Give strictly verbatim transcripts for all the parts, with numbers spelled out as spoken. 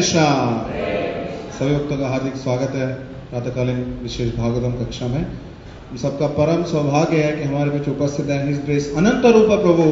कृष्णा। सभी भक्तों का हार्दिक स्वागत है प्रातःकालीन विशेष भागवतम कक्षा में। हम सबका परम सौभाग्य है कि हमारे बीच उपस्थित है हिज ग्रेस अनंत रूप प्रभु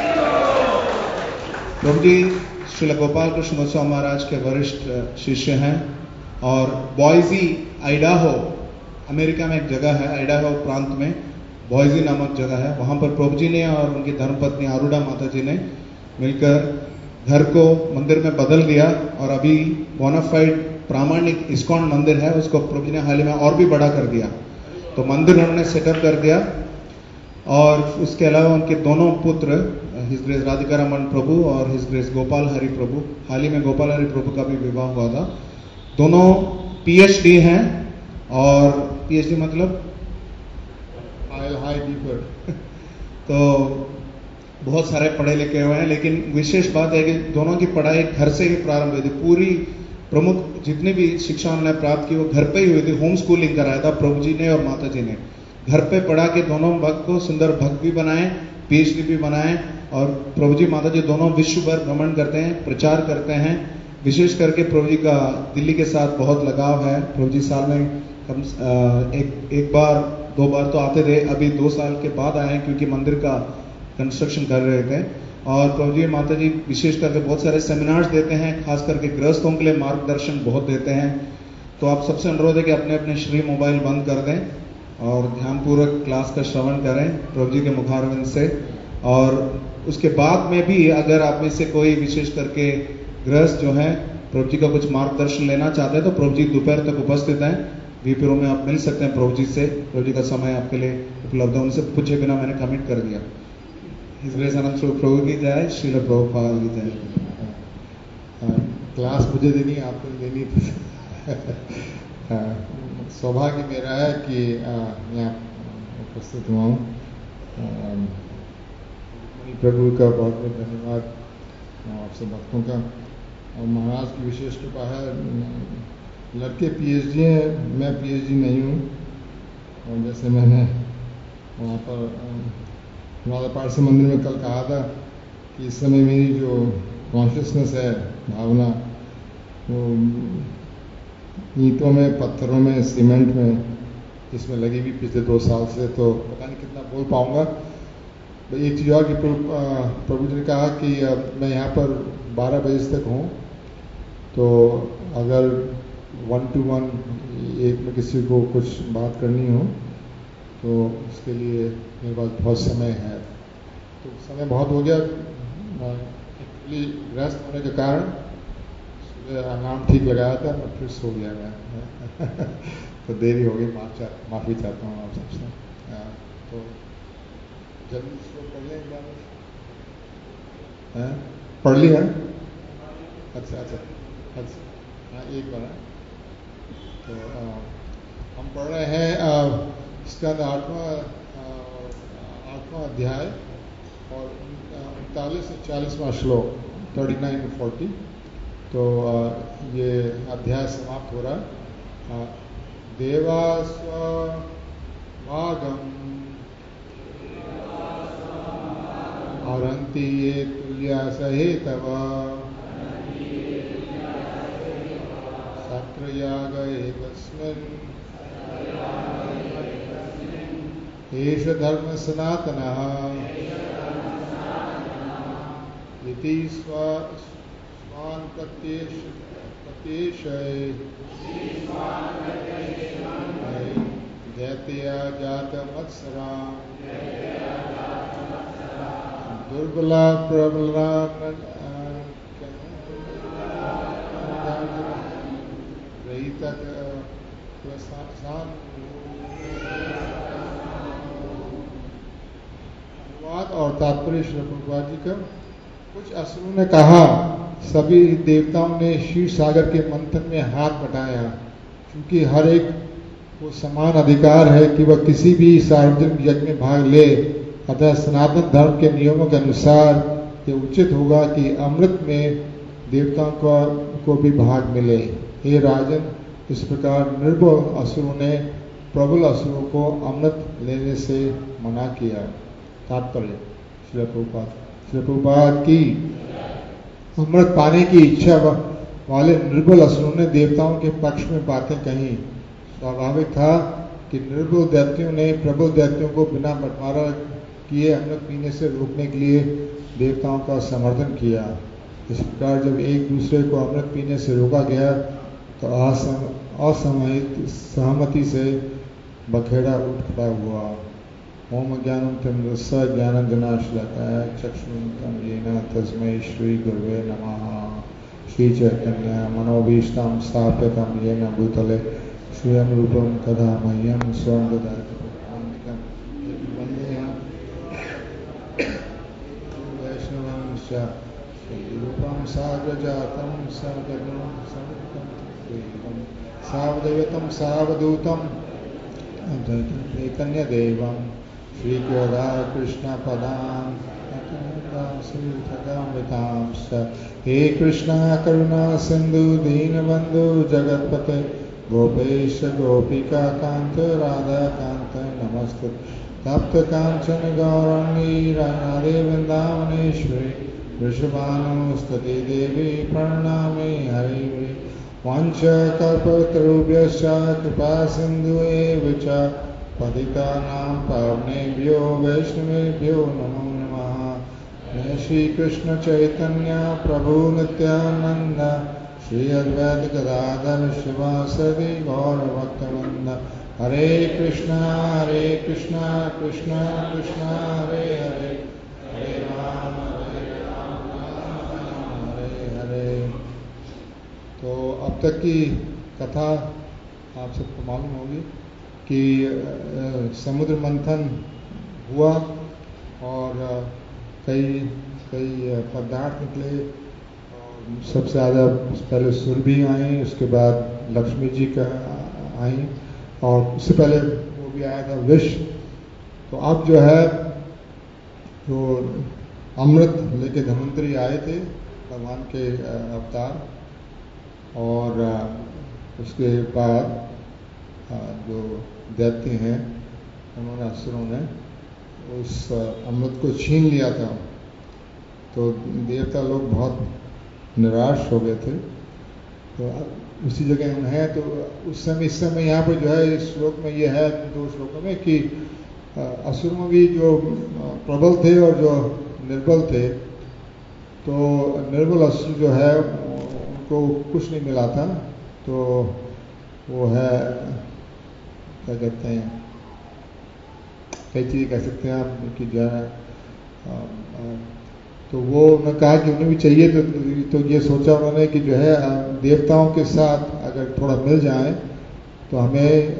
प्रभु जी श्रील गोपाल कृष्ण गोस्वामी महाराज के वरिष्ठ शिष्य हैं और बॉयजी आइडाहो, अमेरिका में एक जगह है, आइडाहो प्रांत में बॉयजी नामक जगह है। वहां पर प्रभु जी ने और उनकी धर्मपत्नी आरूढ़ा माता जी ने मिलकर घर को मंदिर में बदल दिया और अभी बोनाफाइड प्रामाणिक इस्कॉन मंदिर है, उसको प्रभु जी ने हाल ही में और भी बड़ा कर दिया। तो मंदिर उन्होंने सेटअप कर दिया और उसके अलावा उनके दोनों पुत्र हिज ग्रेस राधिका रमन प्रभु और हिज ग्रेस गोपाल हरि प्रभु, हाल ही में गोपाल हरि प्रभु का भी विवाह हुआ था। दोनों पीएचडी हैं और पीएचडी मतलब हाई डीपर तो बहुत सारे पढ़े लिखे हुए हैं, लेकिन विशेष बात है कि दोनों की पढ़ाई घर से ही प्रारंभ हुई थी। पूरी प्रमुख जितनी भी शिक्षा उन्होंने प्राप्त की वो घर पे ही हुई थी। होम स्कूलिंग कराया था प्रभु जी ने और माता जी ने। घर पे पढ़ा के दोनों भक्त को सुंदर भक्त भी बनाए, पीएचडी भी बनाए और प्रभु जी माता जी दोनों विश्व भर भ्रमण करते हैं, प्रचार करते हैं। विशेष करके प्रभु जी का दिल्ली के साथ बहुत लगाव है। प्रभु जी साल में कम एक एक बार दो बार तो आते थे, अभी दो साल के बाद आए हैं क्योंकि मंदिर का कंस्ट्रक्शन कर रहे थे। और प्रभु जी माता जी विशेष करके बहुत सारे सेमिनार्स देते हैं, खास करके गृहस्थों के लिए मार्गदर्शन बहुत देते हैं। तो आप सबसे अनुरोध है कि अपने अपने श्री मोबाइल बंद कर दें और ध्यानपूर्वक क्लास का श्रवण करें प्रभु जी के मुखारविंद से। और उसके बाद में भी अगर आप में से कोई विशेष करके गृहस्थ जो है प्रभु जी का कुछ मार्गदर्शन लेना चाहते हैं तो प्रभु जी दोपहर तक उपस्थित हैं। वीपी रूम में आप मिल सकते हैं प्रभु जी से। प्रभु जी का समय आपके लिए उपलब्ध है, उनसे पूछे बिना मैंने कमिट कर दिया। हिज ग्रेस अनंत रूप प्रभु की जय, श्रील प्रभुपाद की जय। क्लास मुझे देनी, आपको देनी थी। सौभाग्य मेरा है कि यहाँ उपस्थित हुआ हूँ। प्रभु का बहुत बहुत धन्यवाद आप सब भक्तों का। और महाराज की विशेष कृपा है। लड़के पीएचडी हैं, मैं पीएचडी नहीं हूँ। और जैसे मैंने वहाँ पर राधा पारसी मंदिर में कल कहा था कि इस समय मेरी जो कॉन्शियसनेस है, भावना, वो ईंटों में, पत्थरों में, सीमेंट में इसमें लगी हुई पिछले दो साल से। तो पता नहीं कितना बोल पाऊँगा। एक चीज़ और कि प्रभु जी ने कहा कि मैं यहाँ पर बारह बजे तक हूँ, तो अगर वन टू वन एक में किसी को कुछ बात करनी हो तो उसके लिए मेरे पास बहुत समय है। तो समय बहुत हो गया, एक्चुअली व्यस्त होने के कारण सुबह अलार्म ठीक लगाया था, मैं फिर सो गया मैं। तो देरी हो गई, माफ चा, माफ़ी चाहता हूँ आप सबसे। तो जल्दी से पढ़ लें एक बार। पढ़ लिया? अच्छा अच्छा अच्छा हाँ, एक बार। तो आ, हम पढ़ रहे हैं इसका आठवां आठवां अध्याय और उनतालीस से चालीसवां श्लोक, थर्टी नाइन टू फोर्टी। तो आ, ये अध्याय समाप्त हो रहा है। देवास्व भागम औरंती ये तुल्या सहेतव सत्रयाग एकस्मिन् एष धर्म सनातनः इति स्वान् प्रत्येष प्रत्येषय दैत्या जातमत्सरा दुर्बला प्रबला अनुवाद और तात्पर्य श्री प्रभुपाद जी का। कुछ असुरों ने कहा, सभी देवताओं ने क्षीर सागर के मंथन में हाथ बटाया, क्योंकि हर एक को समान अधिकार है कि वह किसी भी सार्वजनिक यज्ञ में भाग ले। अतः सनातन धर्म के नियमों के अनुसार ये उचित होगा कि अमृत में देवताओं को, को भी भाग मिले। हे राजन, इस प्रकार निर्बल असुरों ने प्रबल असुरों को अमृत लेने से मना किया। तात्पर्य श्री प्रभुपाद श्री प्रभुपाद की अमृत पाने की इच्छा वाले निर्बल असुरों ने देवताओं के पक्ष में बातें कही। स्वाभाविक था कि निर्बल दैत्यों ने प्रबल दैत्यों को बिना बंटवारा किए अमृत पीने से रोकने के लिए देवताओं का समर्थन किया। इस प्रकार जब एक दूसरे को अमृत पीने से रोका गया तो असहमति सहमति से बखेड़ा उठ खड़ा हुआ। ओम ज्ञानम तमसा ज्ञानंजनाशलाकाय चक्षुरुन्मिलितं येन तस्मै श्री गुरुवे नमः। श्री चैतन्य मनोभीष्टं स्थापितं येन भूतले स्वयं रूपं तथा मह्यं स्वयं ददाति प्रपन्नकं वन्देऽहं वैष्णवं च रूपं साग्रजातं सगुणं सद्गुणं सावधूतं सावधूतं चैतन्यदेवं श्रीराधाकृष्णपदां श्रीभगवतांश्च। हे कृष्णा करुणा सिंधु दीनबंधु जगत्पते गोपेश गोपिका कांत राधा कांत नमस्ते। तप्त कांचन गौरांगी राधे वृंदावनेश्वरी वृषभानुस्तुति देवी प्रणमामि हरिवे। वाञ्छाकल्पतरुभ्यश्च कृपा सिन्धुएव च पतितानां पावनेभ्यो वैष्णवेभ्यो नमो नमः। जय श्री कृष्ण चैतन्य प्रभु नित्यानंद श्री अद्वैत गदाधर शिवासदि गौर भक्तवृंद। हरे कृष्णा हरे कृष्णा कृष्णा कृष्णा हरे हरे हरे राम हरे राम राम हरे हरे। तो अब तक की कथा आप सबको मालूम होगी कि समुद्र मंथन हुआ और कई कई पदार्थ निकले। सबसे ज़्यादा पहले सुरभि आई, उसके बाद लक्ष्मी जी का आई और उससे पहले वो भी आया था विष। तो अब जो है जो अमृत लेके धन्वंतरी आए थे भगवान के अवतार, और उसके बाद जो दैत्य हैं उन्होंने असुरों ने उस अमृत को छीन लिया था। तो देवता लोग बहुत निराश हो गए थे। तो उसी जगह हम हैं। तो उस समय इस समय यहाँ पर जो है इस श्लोक में ये है दो श्लोकों में कि असुर में भी जो प्रबल थे और जो निर्बल थे, तो निर्बल असुर जो है उनको कुछ नहीं मिला था। तो वो है क्या कहते हैं, कई चीज़ें कह सकते हैं आप कि जो है, तो वो उन्होंने कहा कि उन्हें भी चाहिए। तो, तो ये सोचा उन्होंने कि जो है देवताओं के साथ अगर थोड़ा मिल जाए तो हमें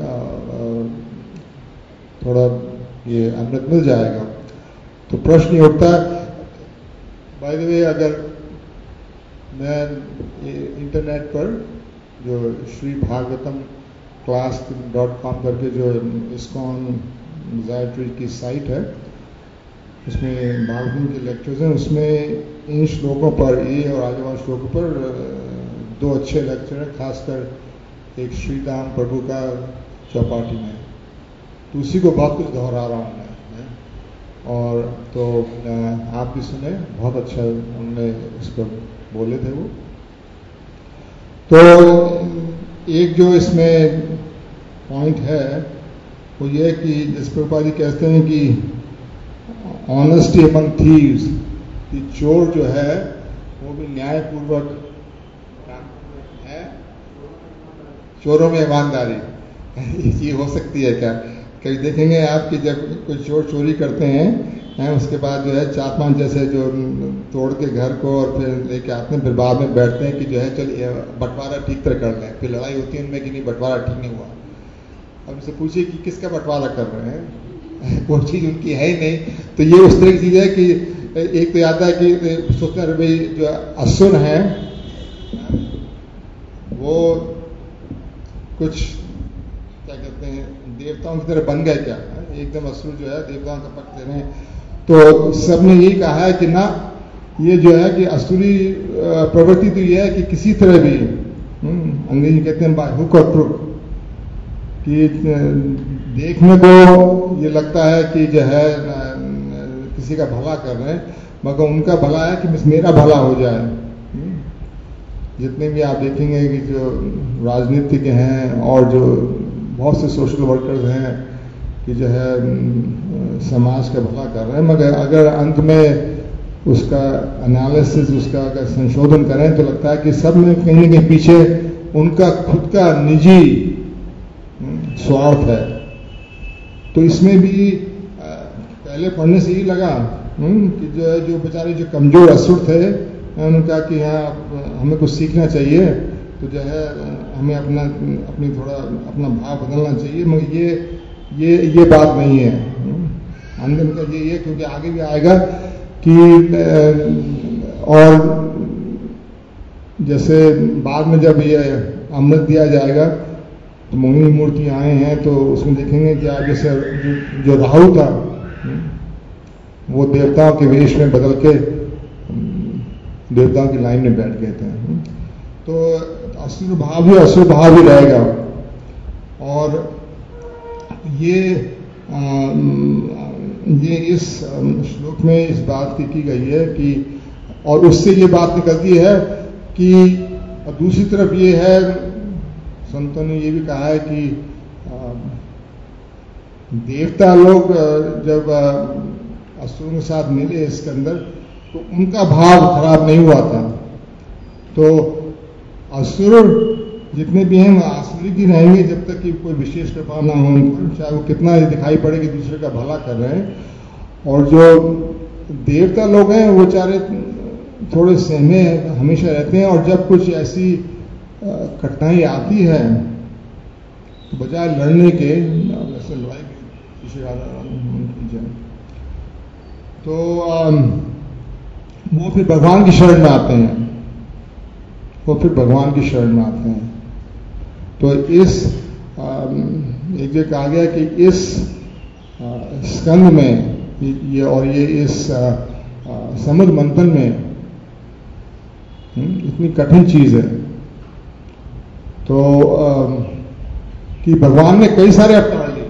थोड़ा ये अमृत मिल जाएगा। तो प्रश्न ये उठता है, बाय द वे, अगर मैं इंटरनेट पर जो Shri Bhagavatam class dot com करके जो इस्कॉन ज़ायट्री की साइट है, उसमें भागवतम के लेक्चर्स हैं। उसमें इन श्लोकों पर, ये और आगे वाले श्लोकों पर दो अच्छे लेक्चर हैं, खासकर एक श्री राम प्रभु का चौपाटी में। तो उसी को बहुत कुछ दोहरा रहा हूँ मैं, और तो आप भी सुने, बहुत अच्छा उन्होंने इस पर बोले थे वो। तो एक जो इसमें पॉइंट है वो ये कि जिस प्रभुपाद जी कहते हैं कि ऑनेस्टी अमंग थीव्स, कि चोर जो है वो भी न्यायपूर्वक है, चोरों में ईमानदारी ये हो सकती है क्या? कभी देखेंगे आप कि जब कोई चोर चोरी करते हैं, हैं उसके बाद जो है चार पांच जैसे जो तोड़ के घर को और फिर लेके आते हैं, फिर बाद में बैठते हैं कि जो है चल बंटवारा ठीक तरह कर लें। फिर लड़ाई होती है उनमें कि नहीं बंटवारा ठीक नहीं हुआ। अब उनसे पूछिए कि किसका बंटवारा कर रहे हैं, कोई चीज़ उनकी है ही नहीं। तो ये उस तरह की चीज़ है कि एक तो आता है कि सोचते हैं भाई जो असुर हैं वो कुछ क्या कहते हैं देवताओं की तरह बन गए क्या, एकदम असुर जो है देवताओं का पक्ष ले रहे हैं। तो सबने यही कहा है कि ना, ये जो है कि असुरी प्रवृत्ति तो ये है कि किसी तरह भी, अंग्रेजी कहते हैं बाय हुक और क्रुक, कि देखने को ये लगता है कि जो है किसी का भला कर रहे हैं, मगर उनका भला है कि मेरा भला हो जाए। जितने भी आप देखेंगे कि जो राजनीतिज्ञ हैं और जो बहुत से सोशल वर्कर्स हैं कि जो है समाज का भला कर रहे हैं, मगर अगर अंत में उसका एनालिसिस, उसका अगर संशोधन करें तो लगता है कि सब में कहीं ना कहीं पीछे उनका खुद का निजी स्वार्थ है। तो इसमें भी पहले पढ़ने से ही लगा कि जो है जो बेचारे जो कमजोर असुर थे, उन्होंने कहा कि हाँ हमें कुछ सीखना चाहिए, तो जो है हमें अपना अपनी थोड़ा अपना भाव बदलना चाहिए, मगर ये ये ये बात नहीं है। अंदर का ये ये क्योंकि आगे भी आएगा कि और जैसे बाद में जब ये अमृत दिया जाएगा तो मोहिनी मूर्ति आए हैं, तो उसमें देखेंगे कि आप जैसे जो, जो राहु था वो देवताओं के वेश में बदल के देवताओं की लाइन में बैठ गए थे। तो असुर भाव भी असुर भाव भी रहेगा। और ये आ, ये इस श्लोक में इस बात की की गई है कि, और उससे ये बात निकलती है कि दूसरी तरफ ये है, संतों ने ये भी कहा है कि आ, देवता लोग जब असुरों के साथ मिले इसके अंदर तो उनका भाव खराब नहीं हुआ था। तो असुर जितने भी हैं आसुरी की रहेंगे जब तक कि कोई विशेष कृपा ना हो उन पर, चाहे वो कितना दिखाई पड़े कि दूसरे का भला कर रहे हैं। और जो देवता लोग हैं वो चारे थोड़े सहमे हमेशा रहते हैं, और जब कुछ ऐसी कठिनाई आती है तो बजाय लड़ने के ऐसे लड़ाई तो वो फिर भगवान की शरण में आते हैं, वो फिर भगवान की शरण में आते हैं। तो इस एक जगह कहा गया कि इस स्कंद में ये और ये इस समझ मंथन में इतनी कठिन चीज है तो कि भगवान ने कई सारे अवतार लिए।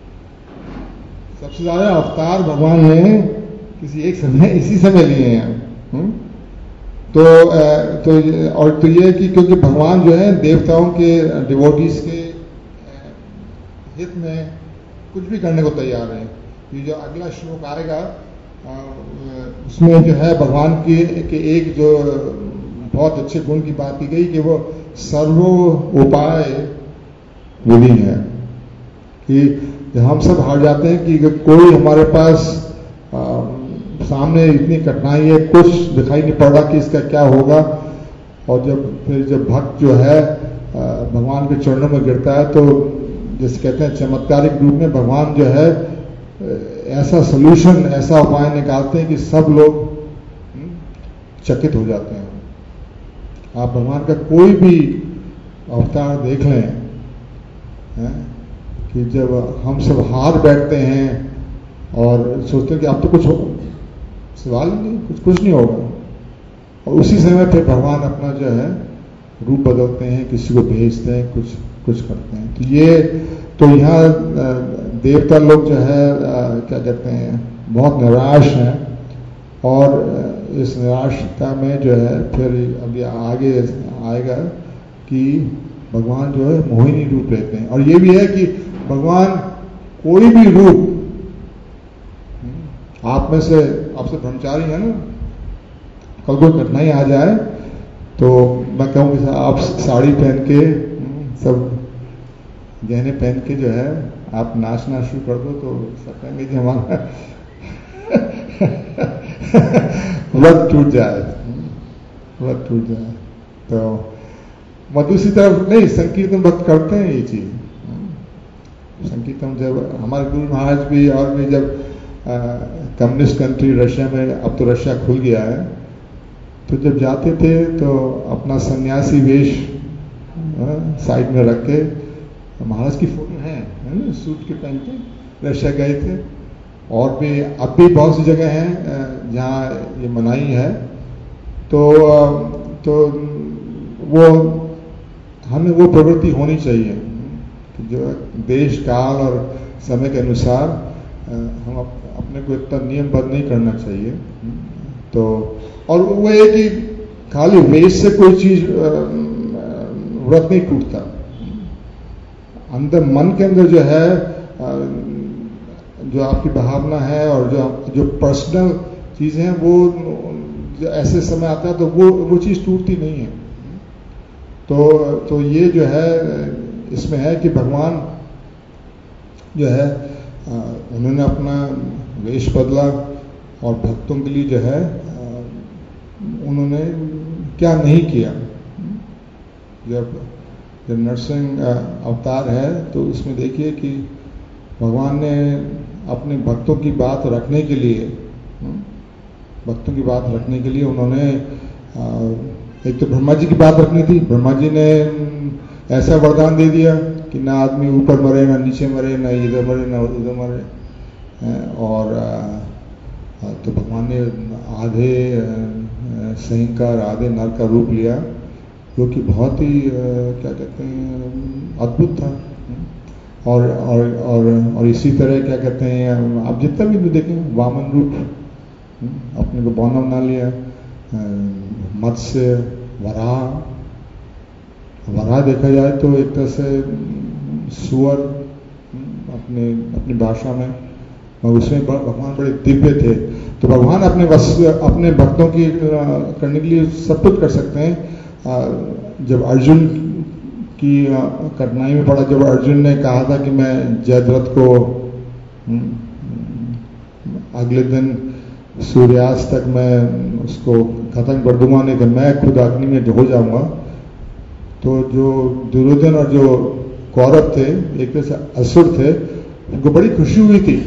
सबसे ज्यादा अवतार भगवान ने किसी एक समय इसी समय लिए हैं। तो तो और तो ये कि क्योंकि भगवान जो है देवताओं के डिवोटीज के हित में कुछ भी करने को तैयार है। ये जो अगला श्लोक आएगा उसमें जो है भगवान की के एक जो बहुत अच्छे गुण की बात की गई कि वो सर्वोपाय विधि है, कि जब हम सब हार जाते हैं कि कोई हमारे पास आ, सामने इतनी कठिनाई है, कुछ दिखाई नहीं पड़ रहा कि इसका क्या होगा, और जब फिर जब भक्त जो है भगवान के चरणों में गिरता है तो जैसे कहते हैं चमत्कारिक रूप में भगवान जो है ऐसा सलूशन, ऐसा उपाय निकालते हैं कि सब लोग चकित हो जाते हैं। आप भगवान का कोई भी अवतार देख लें है? कि जब हम सब हार बैठते हैं और सोचते हैं कि अब तो कुछ सवाल नहीं, कुछ कुछ नहीं होगा, और उसी समय फिर भगवान अपना जो है रूप बदलते हैं, किसी को भेजते हैं, कुछ कुछ करते हैं। तो ये तो यहाँ देवता लोग जो है क्या कहते हैं बहुत निराश हैं, और इस निराशता में जो है फिर अभी आगे आएगा कि भगवान जो है मोहिनी रूप लेते हैं। और ये भी है कि भगवान कोई भी रूप, आप में से आपसे ब्रह्मचारी है ना, कल कोई कठिनाई आ जाए तो मैं कहूँ कि आप साड़ी पहन के सब गहने पहन के जो है आप नाचना शुरू कर दो तो सब कहेंगे कि हमारा व्रत टूट जाए, व्रत टूट जाए। तो मैं दूसरी तरफ नहीं, संकीर्तन भक्त करते हैं ये चीज। संकीर्तन जब हमारे गुरु महाराज भी और भी जब कम्युनिस्ट कंट्री रशिया में, अब तो रशिया खुल गया है, तो जब जाते थे तो अपना सन्यासी वेश साइड में रख के, महाराज की फोटो है, है ना, सूट के पहन के रशिया गए थे। और भी अब भी बहुत सी जगह हैं जहाँ ये मनाही है। तो तो वो हमें वो प्रवृत्ति होनी चाहिए कि जो देश काल और समय के अनुसार हम अपने को इतना नियमबद्ध नहीं करना चाहिए। तो और वो ये कि खाली वेस्ट से कोई चीज व्रत नहीं टूटता। अंदर मन के अंदर जो है जो आपकी भावना है और जो जो पर्सनल चीजें हैं वो जो ऐसे समय आता है तो वो वो चीज टूटती नहीं है। तो तो ये जो है इसमें है कि भगवान जो है उन्होंने अपना वेश बदला और भक्तों के लिए जो है उन्होंने क्या नहीं किया। जब जब नरसिंह अवतार है तो उसमें देखिए कि भगवान ने अपने भक्तों की बात रखने के लिए भक्तों की बात रखने के लिए उन्होंने एक तो ब्रह्मा जी की बात रखनी थी। ब्रह्मा जी ने ऐसा वरदान दे दिया कि ना आदमी ऊपर मरे ना नीचे मरे ना इधर मरे ना उधर मरे। और तो भगवान ने आधे सहिंकार आधे नर का रूप लिया जो कि बहुत ही क्या कहते हैं अद्भुत था। और और और और इसी तरह क्या कहते हैं आप जितना भी देखें वामन रूप अपने को बौना बना लिया, मत्स्य, वराह। वराह देखा जाए तो एक तरह से सुअर अपने अपनी भाषा में, और उसमें भगवान बड़े दिव्य थे। तो भगवान अपने वस्तु अपने भक्तों की करने के लिए सब कुछ कर सकते हैं। जब अर्जुन की कठिनाई में पड़ा, जब अर्जुन ने कहा था कि मैं जयद्रथ को अगले दिन सूर्यास्त तक मैं उसको खत्म कर दूंगा, नहीं तो मैं खुद अग्नि में हो जाऊंगा। तो जो दुर्योधन और जो कौरव थे एक तरह से असुर थे, उनको बड़ी खुशी हुई थी।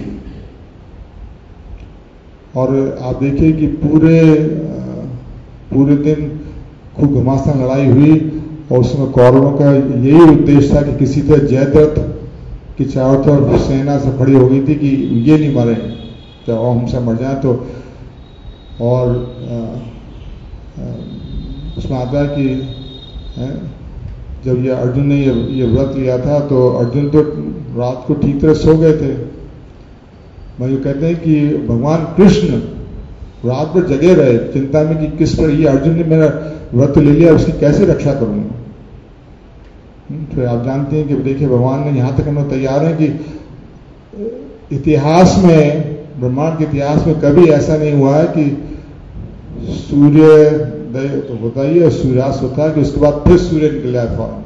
और आप देखिए कि पूरे पूरे दिन खूब घमासान लड़ाई हुई और उसमें कौरवों का यही उद्देश्य था कि किसी तरह जयद्रथ की चारों तरफ सेना से खड़ी हो गई थी कि ये नहीं मरे, तो हमसे मर जाए। तो और आ, आ, उसमें आता है कि है, जब ये अर्जुन ने ये ये व्रत लिया था तो अर्जुन तो रात को ठीक तरह सो गए थे। मैं कहते हैं कि भगवान कृष्ण रात भर जगे रहे चिंता में कि किस पर ये अर्जुन ने मेरा व्रत ले लिया, उसकी कैसे रक्षा करूंगा। फिर आप जानते हैं कि देखिए भगवान ने यहां तक करना तैयार है कि इतिहास में, ब्रह्मांड के इतिहास में कभी ऐसा नहीं हुआ है कि सूर्योदय तो होता ही है, सूर्यास्त होता है कि उसके बाद फिर सूर्य निकल जाए फौरन।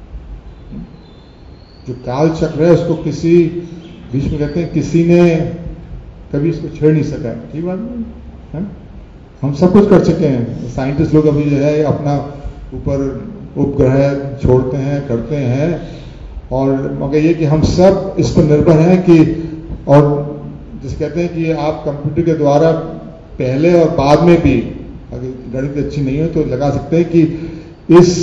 जो काल चक्र है उसको किसी बीच में कहते हैं किसी ने कभी इसको छेड़ नहीं सका। ठीक बात है, हम सब कुछ कर चुके हैं। साइंटिस्ट लोग अभी जो है अपना ऊपर उपग्रह छोड़ते हैं, करते हैं, और मगर ये कि हम सब इस पर निर्भर हैं कि, और जिसे कहते हैं कि आप कंप्यूटर के द्वारा पहले और बाद में भी अगर गणित अच्छी नहीं हो तो लगा सकते हैं कि इस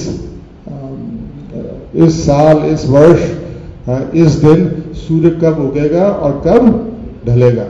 इस साल, इस वर्ष, इस दिन सूर्य कब उगेगा और कब ढलेगा।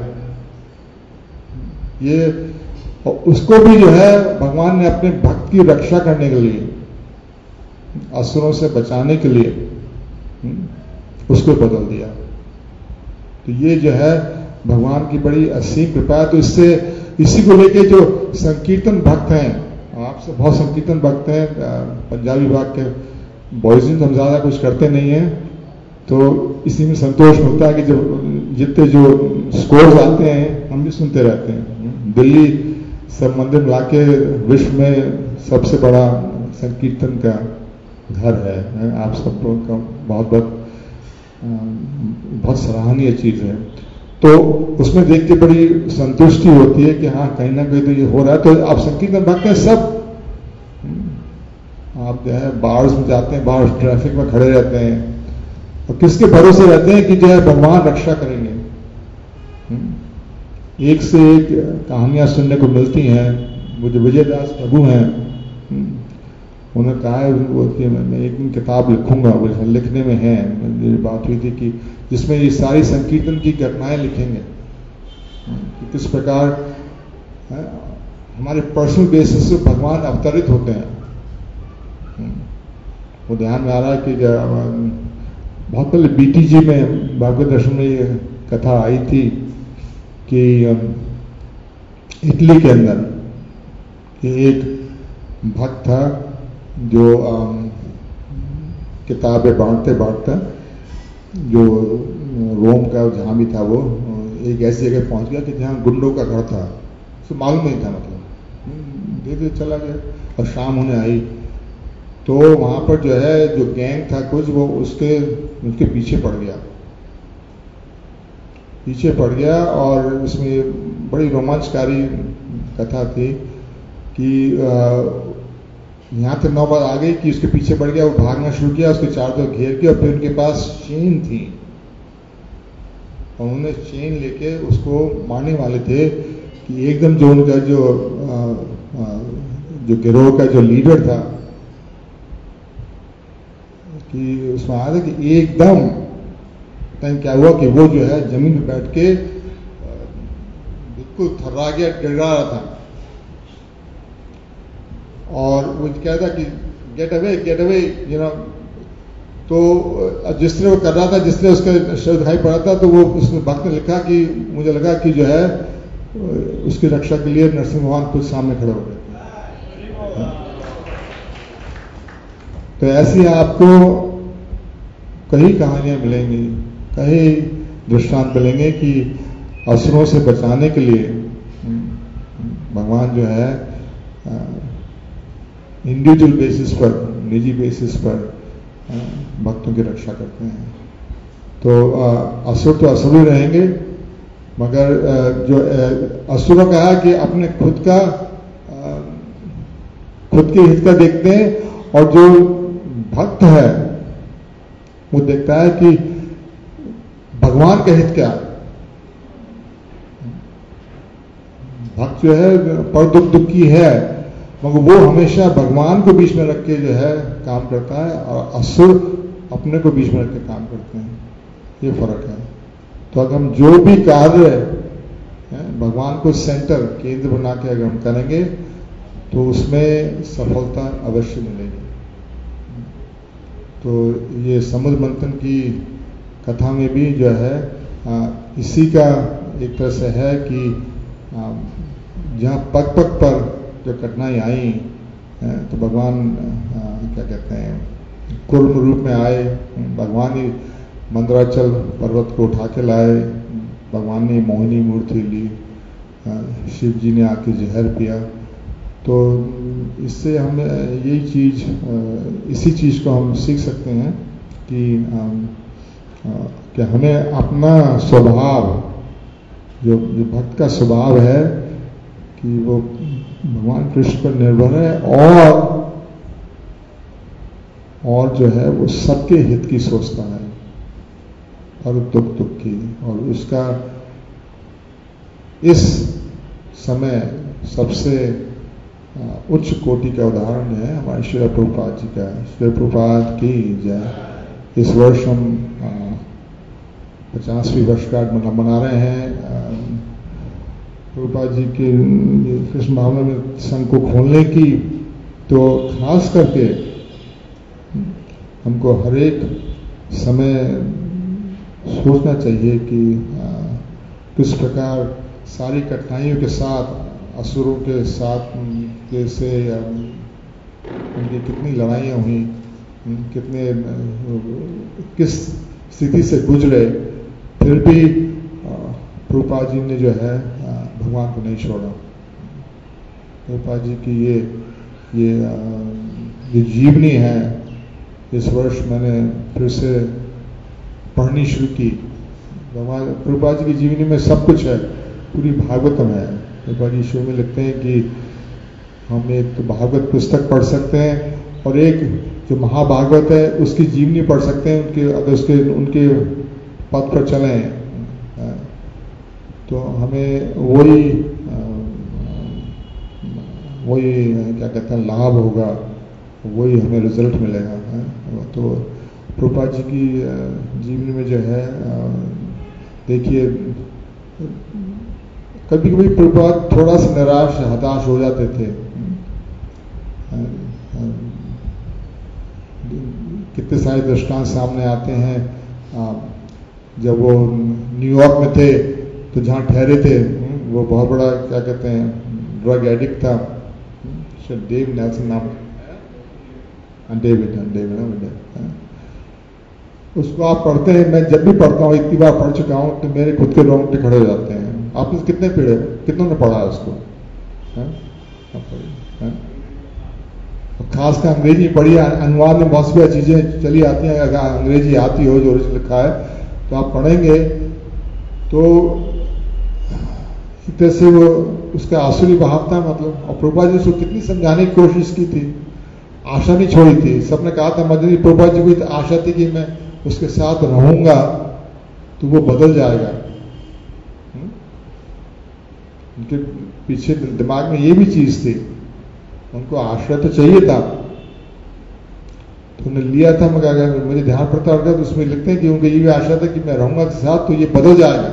ये उसको भी जो है भगवान ने अपने भक्त की रक्षा करने के लिए, असुरों से बचाने के लिए उसको बदल दिया। तो ये जो है भगवान की बड़ी असीम कृपा है। तो इससे इसी को लेके जो संकीर्तन भक्त हैं, आपसे बहुत संकीर्तन भक्त हैं, पंजाबी भाग के बॉयज हम ज्यादा कुछ करते नहीं हैं, तो इसी में संतोष होता है कि जब जितने जो स्कोर्स आते हैं हम भी सुनते रहते हैं। दिल्ली सब मंदिर मिला के विश्व में सबसे बड़ा संकीर्तन का घर है। आप सबको का बहुत बहुत बहुत सराहनीय चीज है। तो उसमें देख के बड़ी संतुष्टि होती है कि हाँ कहीं ना कहीं तो ये हो रहा है। तो आप संकीर्तन भक्त हैं सब, आप जो है बार्स में जाते हैं, बाहर ट्रैफिक में खड़े रहते हैं और किसके भरोसे रहते हैं कि जो है भगवान रक्षा करेंगे। एक से एक कहानियां सुनने को मिलती हैं। वो जो विजयदास प्रभु हैं उन्होंने कहा है वो कि मैं एक दिन किताब लिखूंगा, वो लिखने में है, मेरी बात हुई थी कि जिसमें ये सारी संकीर्तन की घटनाएं लिखेंगे कि किस प्रकार हमारे पर्सनल बेसिस से भगवान अवतरित होते हैं। वो ध्यान में आ रहा है कि बहुत पहले बीटीजी में भागवत दर्शन में ये कथा आई थी कि इटली के अंदर कि एक भक्त था जो किताबें बांटते बांटते जो रोम का जहाँ भी था वो एक ऐसी जगह पहुंच गया कि जहाँ गुंडों का घर था, उसे मालूम नहीं था, मतलब धीरे धीरे चला गया और शाम होने आई तो वहाँ पर जो है जो गैंग था कुछ वो उसके उसके पीछे पड़ गया पीछे पड़ गया और उसमें बड़ी रोमांचकारी कथा थी कि यहाँ तक नौबत आ गई कि उसके पीछे पड़ गया, वो भागना शुरू किया, उसके चारों तरफ घेर के, और फिर उनके पास चेन थी और उन्होंने चेन लेके उसको मारने वाले थे कि एकदम जो उनका जो आ, आ, जो गिरोह का जो लीडर था कि उसमें आया था कि एकदम टाइम क्या हुआ कि वो जो है जमीन पे बैठ के बिल्कुल थर्रा गया, गिड़गिड़ा रहा था और वो क्या था कि get away get away you know. तो जिस तरह वो कर रहा था, जिस तरह उसका शरीर दिखाई पड़ा था, तो वो उसने भक्त ने लिखा कि मुझे लगा कि जो है उसकी रक्षा के लिए नरसिंह भगवान खुद सामने खड़े हो गए। तो ऐसी आपको कई कहानियां मिलेंगी, कई दृष्टांत मिलेंगे कि असुरों से बचाने के लिए भगवान जो है इंडिविजुअल बेसिस पर, निजी बेसिस पर भक्तों की रक्षा करते हैं। तो असुर तो असुर ही रहेंगे, मगर जो असुरों का है कि अपने खुद का खुद के हित का देखते हैं और जो भक्त है वो देखता है कि भगवान का हित क्या है। भक्त जो है पर दुख दुखी है, मगर वो हमेशा भगवान को बीच में रख के जो है काम करता है और असुर अपने को बीच में रख के काम करते हैं। ये फर्क है। तो अगर हम जो भी कार्य भगवान को सेंटर, केंद्र बना के अगर हम करेंगे तो उसमें सफलता अवश्य मिलेगी। तो ये समुद्र मंथन की कथा में भी जो है आ, इसी का एक तरह से है कि जहाँ पग पग पर जो कठिनाई आई तो भगवान आ, क्या कहते हैं कूर्म रूप में आए, भगवान ही मंदराचल पर्वत को उठा के लाए, भगवान ने मोहिनी मूर्ति ली, शिव जी ने आके जहर पिया। तो इससे हम यही चीज, इसी चीज को हम सीख सकते हैं कि कि हमें अपना स्वभाव, जो जो भक्त का स्वभाव है कि वो भगवान कृष्ण पर निर्भर है और और जो है वो सबके हित की सोचता है और दुख दुख की। और उसका इस समय सबसे उच्च कोटि का उदाहरण है हमारे श्री प्रभुपाद जी का। श्री प्रभुपाद की जय। इस वर्ष हम पचासवीं वर्षगांठ मना रहे हैं प्रभुपाद जी के कृष्ण भावना में संघ को खोलने की। तो खास करके हमको हर एक समय सोचना चाहिए कि किस प्रकार सारी कठिनाइयों के साथ, असुरों के साथ कैसे उनकी कितनी लड़ाइयाँ हुई, कितने किस स्थिति से गुजरे, फिर भी प्रभुपाद जी ने जो है भगवान को नहीं छोड़ा। प्रभुपाद जी की ये ये ये जीवनी है, इस वर्ष मैंने फिर से पढ़नी शुरू की। भगवान प्रभुपाद जी की जीवनी में सब कुछ है, पूरी भागवतम है। प्रभुपाद जी शो में लिखते हैं कि हम एक भागवत पुस्तक पढ़ सकते हैं और एक जो महाभागवत है उसकी जीवनी पढ़ सकते हैं। उनके अगर उसके उनके पद पर चलें तो हमें वही वही क्या कहते हैं लाभ होगा, वही हमें रिजल्ट मिलेगा। तो प्रभुपाद जी की जीवनी में जो है देखिए, कभी कभी प्रभुपाद थोड़ा सा निराश हताश हो जाते थे। कितने सारे दृष्टांत सामने आते हैं। जब वो न्यूयॉर्क में थे तो जहाँ ठहरे थे वो बहुत बड़ा क्या कहते हैं ड्रग एडिक्ट था, शायद डेव नेल्सन नाम, डेविड डेविड उसको आप पढ़ते हैं। मैं जब भी पढ़ता हूँ, इतनी बार पढ़ चुका हूँ, तो मेरे खुद के रोंगटे खड़े हो जाते हैं। आपने कितने पढ़े, कितनों ने पढ़ा है उसको? खासकर अंग्रेजी पढ़ी, अनुवाद में बहुत सी चीजें चली आती हैं। अगर अंग्रेजी आती हो जो लिखा है तो आप पढ़ेंगे तो इस तरह से वो उसका आंसू बहाव था मतलब। और प्रभुपाद जी उसको कितनी समझाने की कोशिश की थी, आशा नहीं छोड़ी थी। सबने कहा था मदनी प्रभुपाद जी को आशा थी कि मैं उसके साथ रहूंगा तो वो बदल जाएगा। उनके पीछे दिमाग में ये भी चीज थी, उनको आश्रय तो चाहिए था, तो उन्होंने लिया था। मगर अगर मुझे ध्यान पड़ता होगा तो उसमें लिखते हैं कि उनको ये भी आशा था कि मैं रहूंगा के साथ तो ये बदल जाएगा।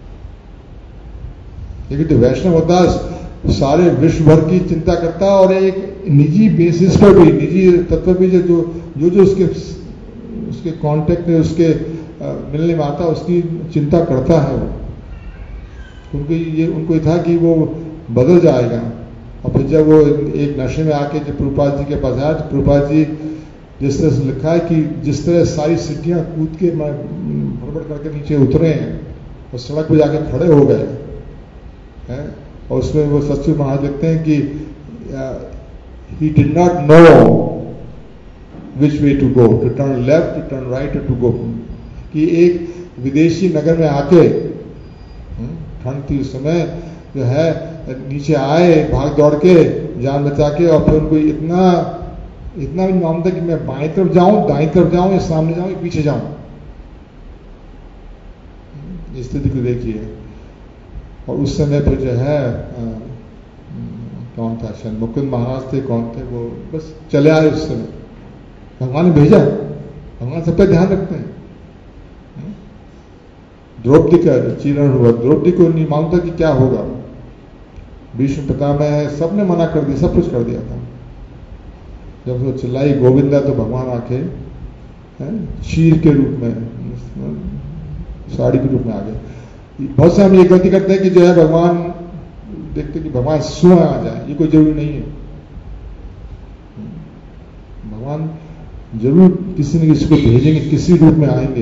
लेकिन तो वैष्णव होता सारे विश्व भर की चिंता करता और एक निजी बेसिस पर भी, निजी तत्व भी जो जो जो उसके उसके कांटेक्ट में उसके आ, मिलने में आता उसकी चिंता करता है वो। उनको ये उनको ये था कि वो बदल जाएगा। और फिर जब वो एक नशे में आके जब प्रभुपाद जी के पास आया तो प्रभुपाद जी जिस तरह से लिखा है कि जिस तरह सारी सिटियां कूद के भड़बड़ करके नीचे उतरे हैं और सड़क पे जाके खड़े हो गए हैं। और उसमें वो सचिव महाराज लिखते हैं कि he did not know which way to go, to turn left, to turn right, or to go. कि एक विदेशी नगर में आके ठंड थी उस समय जो है नीचे आए भाग दौड़ के जान बचा के, और फिर उनको इतना इतना भी मालूम था कि मैं बाएं तरफ जाऊं, दाएं तरफ जाऊं, या सामने जाऊं, या पीछे जाऊं। स्थिति को देखिए। और उस समय पर जो है आ, कौन था, शायद मुकुंद महाराज थे, कौन थे वो, बस चले आए उस समय। भगवान ने भेजा, भगवान सब पे ध्यान रखते हैं। द्रौपदी का चीरण हुआ, द्रौपदी को नहीं मालूम था कि क्या होगा। भीष्म पितामह सबने मना कर दिया, सब कुछ कर दिया था। जब वो चिल्लाई गोविंदा तो भगवान आके चीर के रूप में, साड़ी के रूप में आ गए। बहुत से हम ये गलती करते हैं कि जो है भगवान देखते कि भगवान स्वयं आ जाए, ये कोई जरूरी नहीं है। भगवान जरूर किसी न किसी को भेजेंगे, किसी रूप में आएंगे।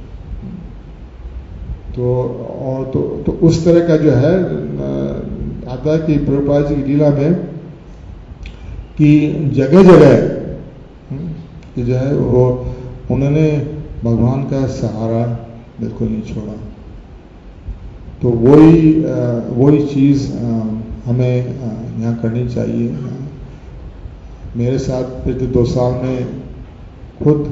तो और तो, तो उस तरह का जो है आता है कि प्रभुपाद जी की लीला में कि जगह जगह कि जो है वो उन्होंने भगवान का सहारा बिल्कुल नहीं छोड़ा। तो वही वही चीज़ हमें यहाँ करनी चाहिए। मेरे साथ पिछले दो साल में खुद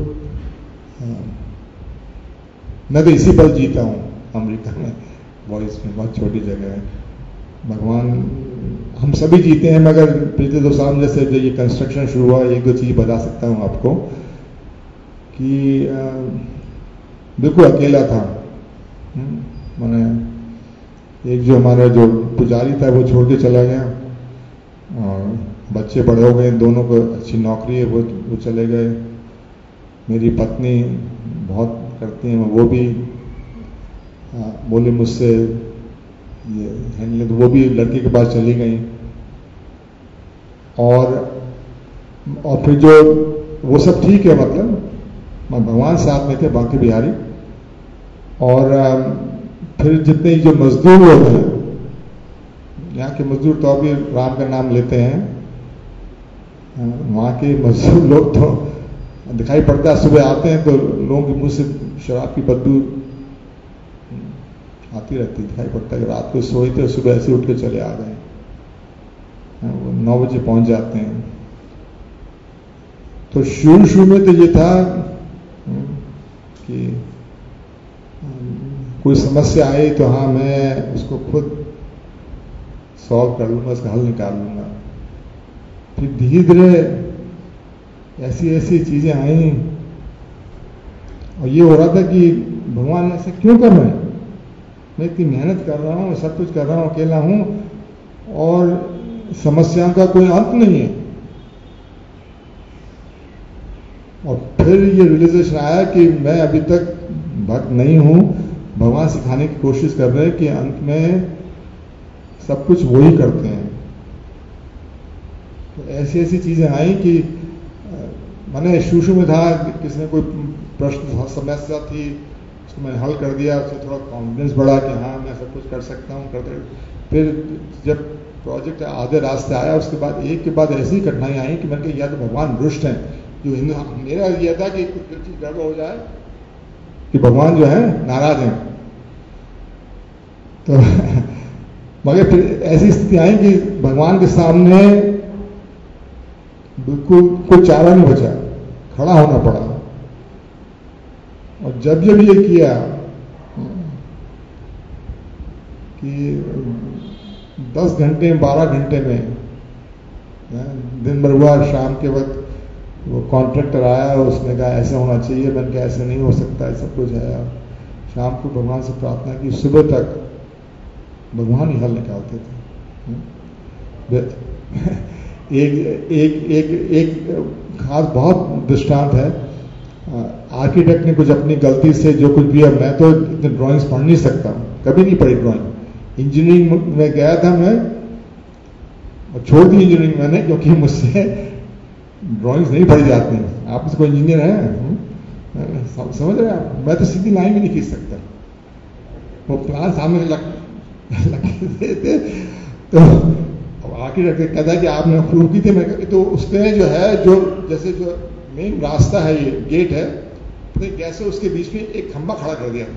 मैं तो इसी पर जीता हूँ, अमेरिका में, वॉइस में, बहुत छोटी जगह है। भगवान हम सभी जीते हैं, मगर पिछले दो साल जैसे जब ये कंस्ट्रक्शन शुरू हुआ, एक दो चीज़ बता सकता हूँ आपको कि बिल्कुल अकेला था। मैंने एक जो हमारा जो पुजारी था वो छोड़ के चला गया, और बच्चे बड़े हो गए, दोनों को अच्छी नौकरी है, वो वो चले गए। मेरी पत्नी बहुत करती हैं, वो भी आ, बोले मुझसे ये हैंडल, तो वो भी लड़के के पास चली गई। और और फिर जो वो सब ठीक है, मतलब भगवान साथ में थे, बाकी बिहारी। और आ, फिर जितने जो मजदूर लोग हैं, यहाँ के मजदूर तो अभी राम का नाम लेते हैं, वहाँ के मजदूर लोग तो दिखाई पड़ता है, सुबह आते हैं तो लोगों के मुंह से शराब की बदबू आती रहती, दिखाई पड़ता है। रात को सोए थे, सुबह ऐसे उठ के चले आ गए, वो नौ बजे पहुंच जाते हैं। तो शुरू शुरू में तो ये था कि कोई समस्या आई तो हाँ मैं उसको खुद सॉल्व कर लूंगा, उसका हल निकाल लूंगा। फिर धीरे धीरे ऐसी ऐसी चीजें आई, और ये हो रहा था कि भगवान ऐसे क्यों कर रहे हैं, मैं इतनी मेहनत कर रहा हूँ, सब कुछ कर रहा हूँ, अकेला हूँ, और समस्याओं का कोई अंत नहीं है। और फिर ये रियलाइजेशन आया कि मैं अभी तक भक्त नहीं हूँ। भगवान सिखाने की कोशिश कर रहे हैं कि अंत में सब कुछ वो ही करते हैं। तो ऐसी ऐसी चीज़ें आई कि मैंने शुरू शुरू में था किसी ने कोई प्रश्न समस्या थी, उसको मैंने हल कर दिया, उससे थोड़ा कॉन्फिडेंस बढ़ा कि हाँ मैं सब कुछ कर सकता हूँ करते। फिर जब प्रोजेक्ट आधे रास्ते आया उसके बाद एक के बाद ऐसी कठिनाई आई कि मैंने कहा या तो भगवान रुष्ट हैं, जो हिंदू मेरा यह था कि कुछ चीज़ गड़बड़ हो जाए कि भगवान जो है नाराज हैं। तो मगर फिर ऐसी स्थिति आई कि भगवान के सामने बिल्कुल कोई चारा नहीं बचा, खड़ा होना पड़ा। और जब जब ये किया कि दस घंटे बारह घंटे में दिन भर हुआ, शाम के वक्त वो कॉन्ट्रैक्टर आया, उसने कहा ऐसा होना चाहिए, मैंने कहा ऐसे नहीं हो सकता, ऐसा कुछ है। शाम को भगवान से प्रार्थना की, सुबह तक भगवान ही हल निकालते थे। एक एक एक एक खास बहुत दृष्टांत है। आर्किटेक्ट ने कुछ अपनी गलती से जो कुछ भी है, मैं तो इतने ड्राइंग्स पढ़ नहीं सकता, कभी नहीं पढ़ी ड्राइंग। इंजीनियरिंग में गया था मैं और छोड़ दी इंजीनियरिंग मैंने, क्योंकि मुझसे ड्राइंग्स नहीं पढ़ी जाती हैं। आप इसको इंजीनियर हैं, समझ रहे हैं आप? मैं तो सीधी लाइन भी नहीं खींच सकता। वो प्लान सामने लग लगे थे तो आर्किटेक्ट कहता है कि आपने अप्रूव की थी। मैं तो उसने जो है, जो जैसे जो मेन रास्ता है, ये गेट है, तो कैसे उसके बीच में एक खंबा खड़ा कर दिया।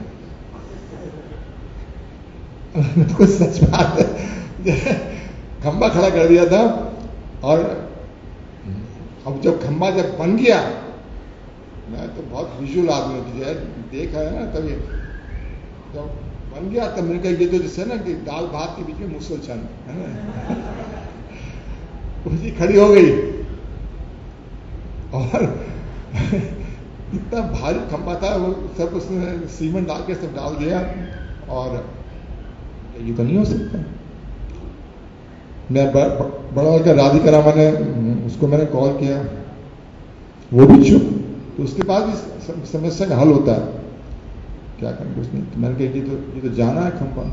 तो सच बात है, खंबा खड़ा कर दिया था। और अब जब खंबा जब बन गया, मैं तो बहुत विजुअल आदमी की जो है देखा है ना, तब ये जब बन गया तब मैंने कहा ये तो जैसे ना कि दाल भात के बीच में मुसल छन है ना। उसकी खड़ी हो गई और इतना भारी खंबा था, वो सब उसने सीमेंट डाल के सब डाल दिया। और ये तो नहीं हो सकता। मैं बड़ा लड़का राधिका रामा ने, उसको मैंने कॉल किया, वो भी चुप। तो उसके बाद भी समस्या का हल होता है, क्या करें कुछ नहीं। तो मैंने कहा ये तो ये तो जाना है खंबा।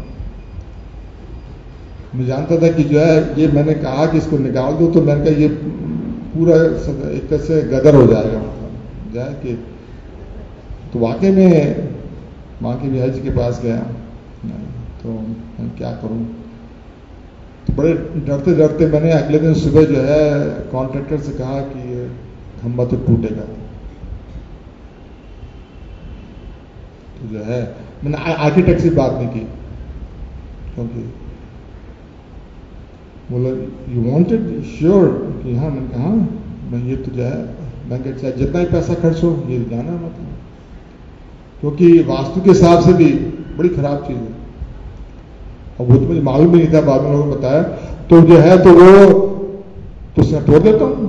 मैं जानता था कि जो है ये मैंने कहा कि इसको निकाल दो, तो मैंने कहा ये पूरा एक तरह से गदर हो जाएगा, मतलब जाए कि। तो वाकई में माँ के बिहार जी के पास गया, तो मैं क्या करूं। तो बड़े डरते डरते मैंने अगले दिन सुबह जो है कॉन्ट्रैक्टर से कहा कि ये खंबा तो टूटेगा। तो जो है मैंने आर्किटेक्ट से बात नहीं की, क्योंकि बोला यू वांटेड श्योर कि हाँ। मैंने कहा मैं ये तो जो है मैं चाहे जितना ही पैसा खर्च हो ये जाना मतलब, क्योंकि वास्तु के हिसाब से भी बड़ी खराब चीज है। और वो तो मुझे मालूम भी नहीं था, बाद में लोगों ने बताया। तो जो है तो वो तो उसने तोड़ देता हूं।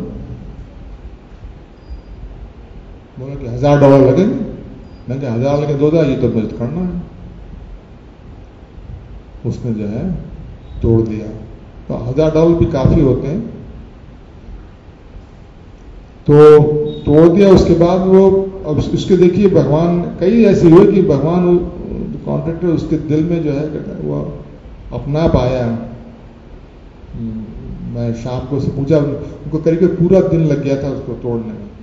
बोला कि हजार डॉलर लगेंगे। मैंने कहा हजार लगे दो हजार, ये तो मुझे करना है। उसने जो है तोड़ दिया। तो हजार डॉलर भी काफी होते हैं। तो तोड़ दिया। उसके बाद वो अब उसके देखिए भगवान कई ऐसे हुए कि भगवान कॉन्ट्रैक्टर उसके दिल में जो है वो अपना पाया। मैं शाम को से पूछा, उनको करीब पूरा दिन लग गया था उसको तोड़ने में।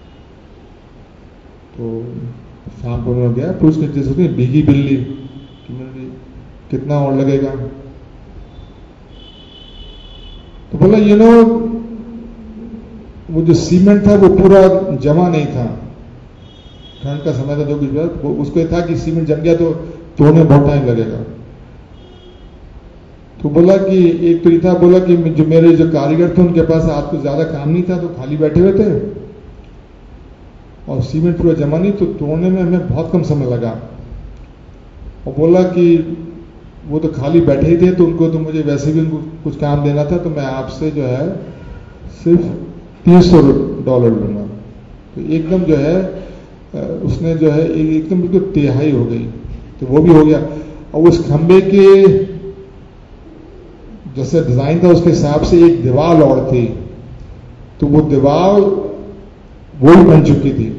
तो शाम को मैं गया, फिर उसके जैसे भीगी बिल्ली कि मैंने कितना और लगेगा। तो बोला यू नो वो जो सीमेंट था वो पूरा जमा नहीं था, ठंड का समय था जो कुछ वो उसको था कि सीमेंट जम गया तो तोड़ने बहुत टाइम लगेगा। तो बोला कि एक तो ये था, बोला कि जो मेरे जो कारीगर थे उनके पास आज कुछ ज्यादा काम नहीं था, तो खाली बैठे हुए थे और सीमेंट पूरा जमा नहीं, तो तोड़ने में हमें बहुत कम समय लगा। और बोला कि वो तो खाली बैठे ही थे, तो उनको तो मुझे वैसे भी उनको कुछ काम देना था, तो मैं आपसे जो है सिर्फ तीन सौ डॉलर लूंगा। तो एकदम जो है उसने जो है एकदम बिल्कुल तिहाई हो गई। तो वो भी हो गया। और उस खंबे के जैसे डिजाइन था उसके हिसाब से एक दीवार और थी, तो वो दीवार वो ही बन चुकी थी।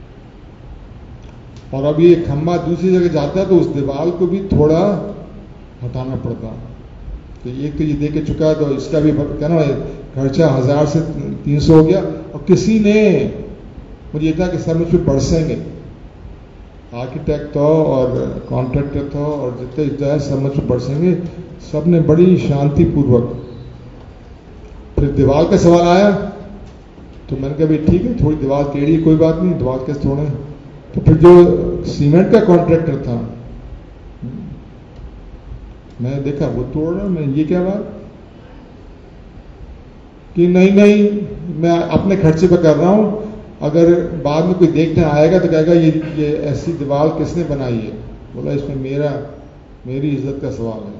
और अभी एक खंबा दूसरी जगह जाता है तो उस दीवार को भी थोड़ा हटाना पड़ता। तो एक तो ये दे के चुका, तो इसका भी क्या ना खर्चा हजार से तीन सौ हो गया। और किसी ने मुझे ये था कि सब मुझ पर बरसेंगे, आर्किटेक्ट तो और कॉन्ट्रैक्टर तो और जितने जाए सब मुझ पर बरसेंगे। सब ने बड़ी शांतिपूर्वक, फिर दीवार का सवाल आया तो मैंने कहा भाई ठीक है, थोड़ी दीवार टेढ़ी, कोई बात नहीं, दीवार कैसे तोड़े। तो फिर जो सीमेंट का कॉन्ट्रैक्टर था, मैं देखा वो तोड़ रहा, मैं ये क्या बात कि नहीं नहीं मैं अपने खर्चे पे कर रहा हूं, अगर बाद में कोई देखने आएगा तो कहेगा ये ये ऐसी दीवार किसने बनाई है। बोला इसमें मेरा मेरी इज्जत का सवाल है।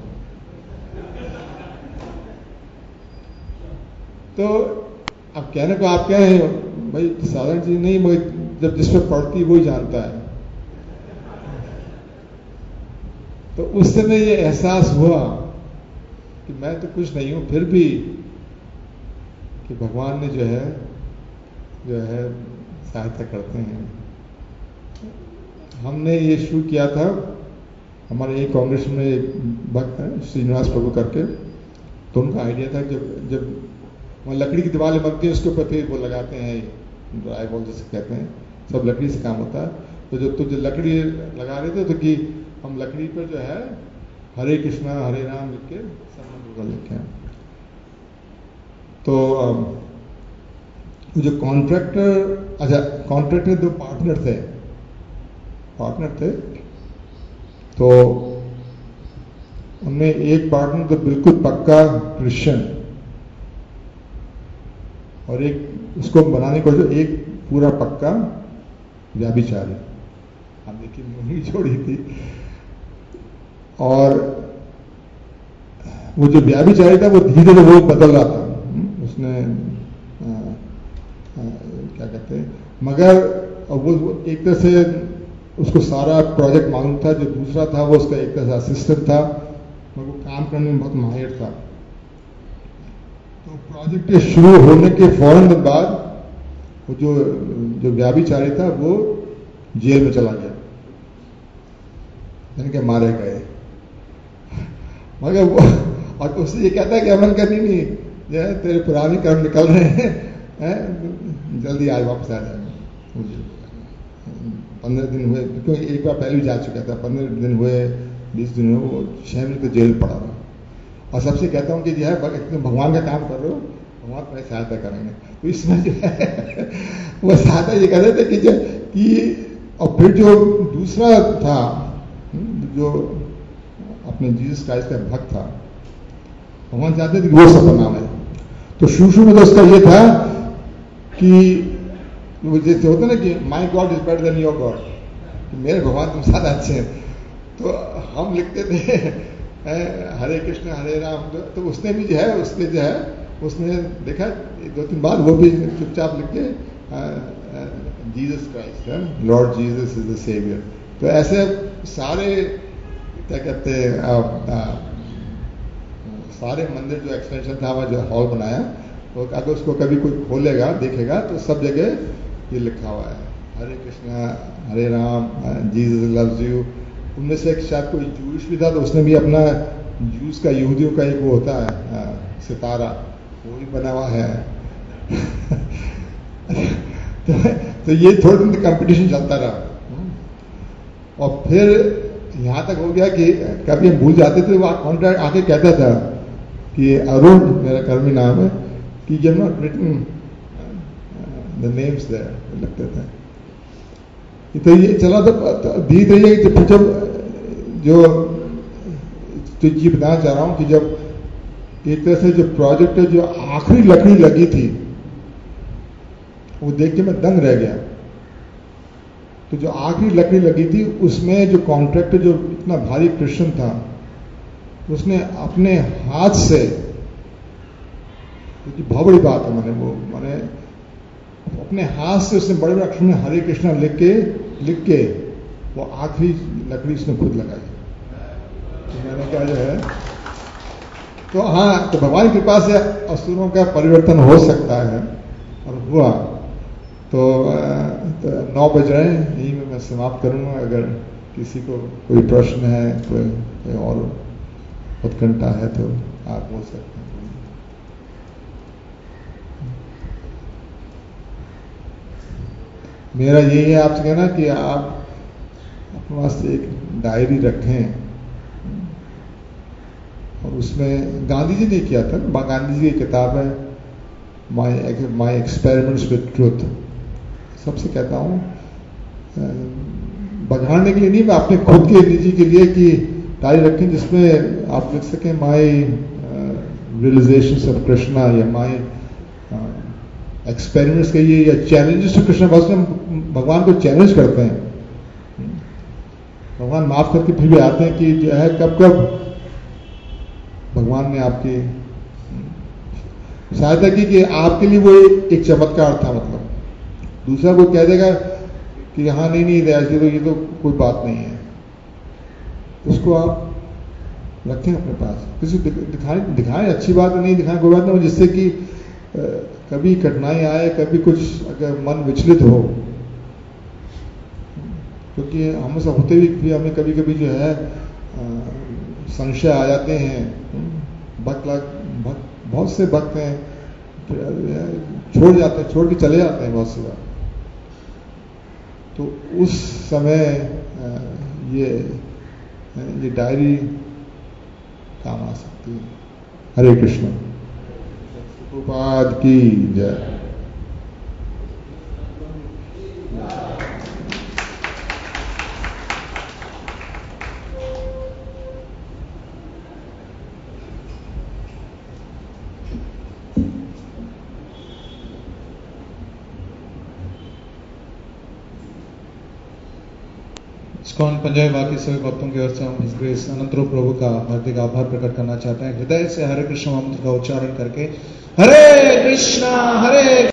तो अब कहने को आप क्या है भाई, साधारण चीज नहीं, मगर जब जिस पर पड़ती वही जानता है। तो उस समय ये एहसास हुआ कि मैं तो कुछ नहीं हूं, फिर भी कि भगवान ने जो है जो है सहायता करते हैं। हमने ये शुरू किया था, हमारे एक कांग्रेस में एक भक्त है श्रीनिवास प्रभु करके, तो उनका आइडिया था जब जब वहाँ लकड़ी की दीवारें बनती हैं उसके ऊपर फिर वो लगाते हैं ड्राई वॉल जिसे कहते हैं, सब लकड़ी से काम होता है। तो जब तो जो लकड़ी लगा रहे थे तो कि हम लकड़ी पर जो है हरे कृष्णा हरे राम लिख के सब लिखे हैं। तो जो कॉन्ट्रैक्टर, अच्छा कॉन्ट्रैक्टर दो पार्टनर थे पार्टनर थे तो उनमें एक पार्टनर तो बिल्कुल पक्का क्रिश्चियन और एक उसको बनाने को जो एक पूरा पक्का व्याभिचारी। हम देखिए मुंह छोड़ी थी। और वो जो व्याभिचारी था वो धीरे धीरे वो बदल रहा था, उसने आ, आ, क्या कहते हैं, मगर वो, वो एक तरह से उसको सारा प्रोजेक्ट मालूम था, जो दूसरा था वो उसका एक तरह से असिस्टेंट था, मगर वो काम करने में बहुत माहिर था। तो प्रोजेक्ट के शुरू होने के फौरन बाद वो जो जो व्याभिचारी था वो जेल में चला गया, यानी कि मारे गए। मगर वो और उससे ये कहता है कि अमन करनी नहीं, जो है तेरे पुराने कर्म निकल रहे हैं, है? जल्दी आज वापस आ जाएगा। पंद्रह दिन हुए, क्योंकि एक बार पहले भी जा चुका था, पंद्रह दिन हुए बीस दिन हुए वो छह महीने तो जेल पड़ा रहा। और सबसे कहता हूँ कि जो है भगवान का काम कर रहे हो, भगवान तुम्हारी सहायता करेंगे। तो इसमें जो है वो सहायता ये कर रहे थे कि जो कि और फिर जो दूसरा था जो अपने जीसस क्राइस्ट का भक्त था, भगवान चाहते थे कि वो सफल है। तो शुरू शुरू में तो उसका ये था कि वो जैसे होता ना कि my god is better than your god, मेरे भगवान तुम ज्यादा अच्छे हैं। तो हम लिखते थे हरे कृष्ण हरे राम, तो उसने भी जो है उसके जो है उसने देखा दो तीन बार वो भी चुपचाप लिख के जीसस क्राइस्ट है, lord Jesus is the saviour. तो ऐसे सारे क्या कहते हैं सारे मंदिर जो एक्सपेंशन था वहाँ जो हॉल बनाया, तो अगर उसको कभी कोई खोलेगा देखेगा तो सब जगह ये लिखा हुआ है Hare Krishna Hare Ram, Jesus loves you. उनमें से एक शायद कोई जूस भी था, तो उसने भी अपना जूस का यहूदियों का एक वो होता है सितारा, वो भी बना हुआ है। तो, तो ये थोड़े दिन कंपटीशन चलता रहा। और फिर यहाँ तक हो गया कि कभी हम भूल जाते थे, वो कॉन्ट्रैक्ट आके कहता था कि अरुण मेरा कर्मी नाम है, कि you have not written the names there, लगते थे। तो ये चला तो धीरे धीरे जब जब जो तो ये बताना चाह रहा हूं कि जब एक तरह से जो प्रोजेक्ट है जो आखिरी लकड़ी लगी थी वो देख के मैं दंग रह गया। तो जो आखिरी लकड़ी लगी थी उसमें जो कॉन्ट्रैक्टर जो इतना भारी क्रिश्चियन था उसने अपने हाथ से, क्योंकि बहुत बड़ी बात है, मैंने वो मैंने अपने हाथ से उसने बड़े बड़े अक्षर में हरे कृष्णा लिख के लिख के वो आखिरी लकड़ी उसने खुद लगाई। तो मैंने कहा जो है तो हाँ, तो भगवान की कृपा से असुरों का परिवर्तन हो सकता है और हुआ। तो, तो नौ बज रहे हैं, यही में मैं समाप्त करूंगा। अगर किसी को कोई प्रश्न है, कोई, कोई और उत्कंठा है तो आप बोल सकते हैं। मेरा यही है आपसे कहना कि आप अपने वास्ते एक डायरी रखें, और उसमें गांधी जी ने किया था, गांधी जी की किताब है my my experiments with truth. सबसे कहता हूँ बघाड़ने के लिए नहीं, मैं अपने खुद के निजी के लिए कि डायरी रखें जिसमें आप लिख सकें माई रियलाइजेशंस ऑफ कृष्णा, या माई एक्सपेरिमेंट्स कहिए, या चैलेंजेस टू कृष्णा। बस में भगवान को चैलेंज करते हैं, भगवान माफ करके फिर भी आते हैं कि जो है कब कब भगवान ने आपकी सहायता की कि आपके लिए वो एक चमत्कार था। मतलब दूसरा कोई कह देगा कि हाँ नहीं नहीं ऐसी तो ये तो कोई बात नहीं है, उसको आप रखें अपने पास, किसी दिखाएं दिखाएं अच्छी बात नहीं, दिखाएं कोई बात नहीं, जिससे कि कभी कठिनाई आए, कभी कुछ अगर मन विचलित हो, क्योंकि हम सब होते भी हमें कभी कभी जो है संशय आ जाते हैं। भक्त भक्त बहुत से भक्त हैं छोड़ जाते हैं, छोड़ के चले जाते हैं बहुत सी बार। तो उस समय ये ये डायरी काम आ सकती है। हरे कृष्ण। प्रभुपाद की जय। इस्कॉन पंजाबी बाकी सभी भक्तों की ओर से हम इस ग्रेस अनंत रूप प्रभु का हार्दिक आभार प्रकट करना चाहते हैं। हृदय से हरे कृष्ण मंत्र का उच्चारण करके हरे कृष्णा हरे